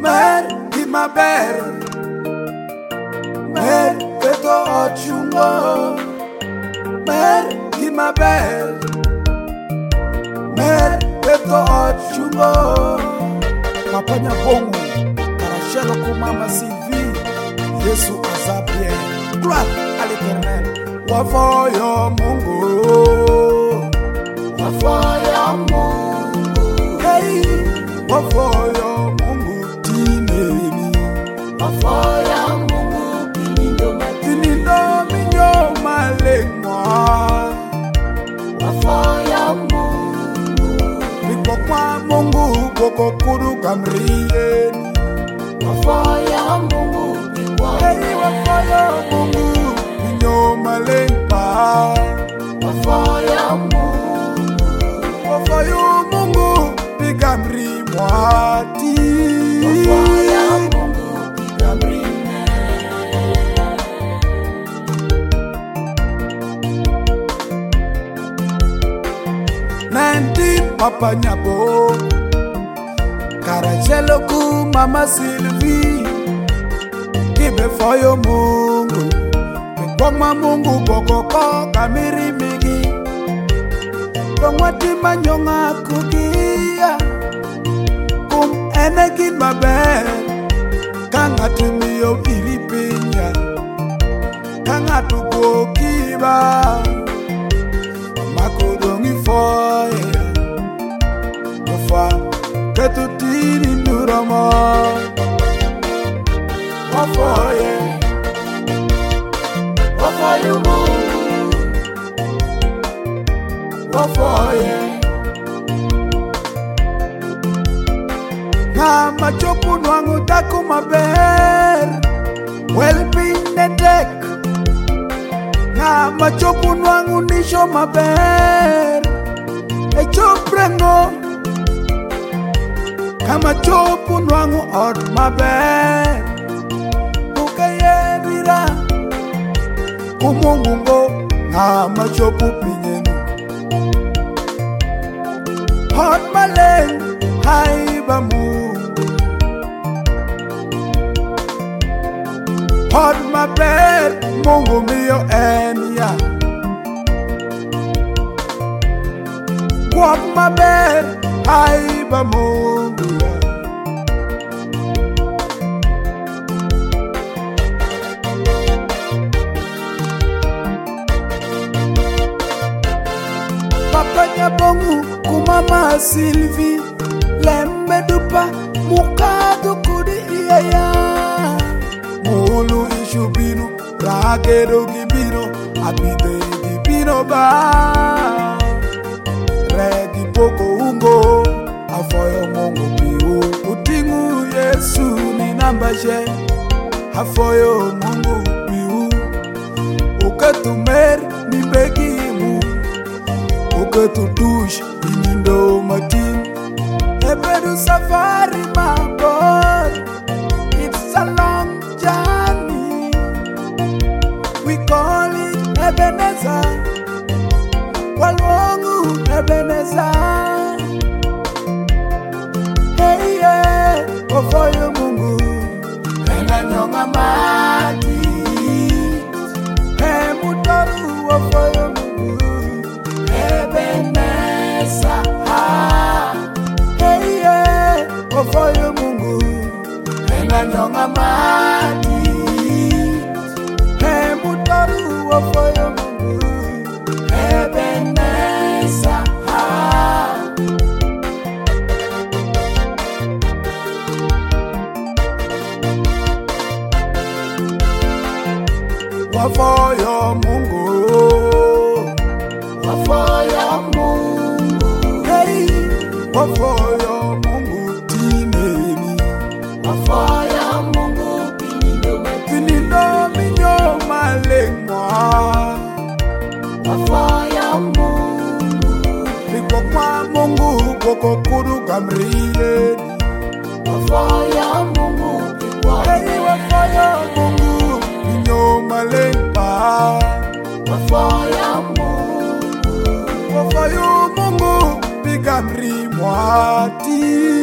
Mer di maber, mer keto ochungo, mer di maber, mer keto ochungo. Mapanya bongo, karashelo kumama Sylvie, Yesu azabie, gloire à l'Éternel. Wafoyo Mungu, wafoyo Mungu, hey, wafoyo Mungu tineni, wafoyo Mungu tinindo minyo malengwa, wafoyo Mungu, mikokwa Mungu koko kudu kamrieni, wafoyo Mungu, hey, wafoyo Mungu minyo malengwa, wafoyo Mungu, wafoyo Mungu bigamri mwati, wafoyo Mungu bigamri Papa Nyabo, karachelo ku Mama Sylvie, kibe foyo Mungu, kwa Mungu bokoko kamiri migi, bongwati manyonga kukia, kum enegin maber, kangatu miyo ilipinya, kangatu kukiba, makudongi foye. Ketutini ndurama wafoye wafoye Mungu wafoye na machopu nwangu taku maber welpine dek na machopu nwangu nisho maber echoprengo kama chopu nwangu od maber ukayerira kumungungo ngama chopu pinyenu od maleng haiba Mungu od maber Mungu miyo enya kwak maber haiba Mungu bongu kumama Sylvie lembe dupa mukadu kudi iya mulu ishubino ragedo gibino abide gibino ba regi poko ungo afoyo Mungu piu utingu Yesu ni nambaje afoyo Mungu piu uketumer ni begimu que tu touches inindo matin ebedu safari my boy, it's a long journey, we call it Ebenezer, walongu Ebenezer, hey yeah, wafoyo Mungu ena nyonga mati, hey mutoru wafoyo Mungu Ebenezer, hey yeah, wafoyo Mungu ena nyonga mati, hey mutoru wafoyo Mungu Ebenezer, wafoyo Mungu wafoyo Mungu, hey, wafoyo Mungu tineni, wafoyo Mungu tinindo minyo malengwa, wafoyo Mungu mikokwa Mungu koko kudu kamriye, wafoyo Mungu hey, wafoyo Mungu minyo malengwa, wafoyo Mungu wafoyo Mungu bigamri mwati.